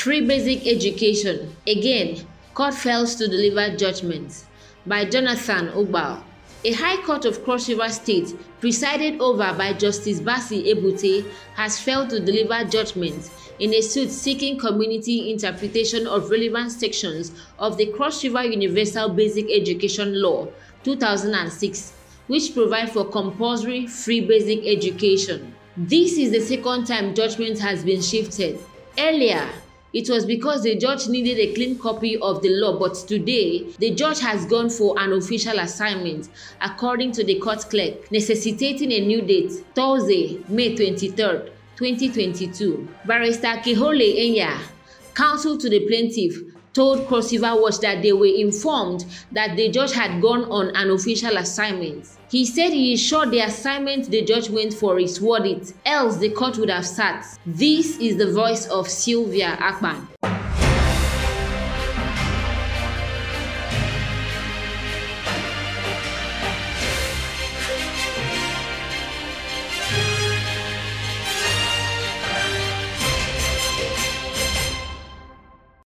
Free basic education. Again, court fails to deliver judgment. By Jonathan Ogbal. A High Court of Cross River State, presided over by Justice Basi Ebute, has failed to deliver judgment in a suit seeking community interpretation of relevant sections of the Cross River Universal Basic Education Law, 2006, which provide for compulsory free basic education. This is the second time judgment has been shifted. Earlier, it was because the judge needed a clean copy of the law, but today, the judge has gone for an official assignment, according to the court clerk, necessitating a new date, Thursday, May 23rd, 2022. Barrister Kehole Enya, counsel to the plaintiff, told Cross River Watch that they were informed that the judge had gone on an official assignment. He said he is sure the assignment the judge went for is worth it, else the court would have sat. This is the voice of Sylvia Akpan.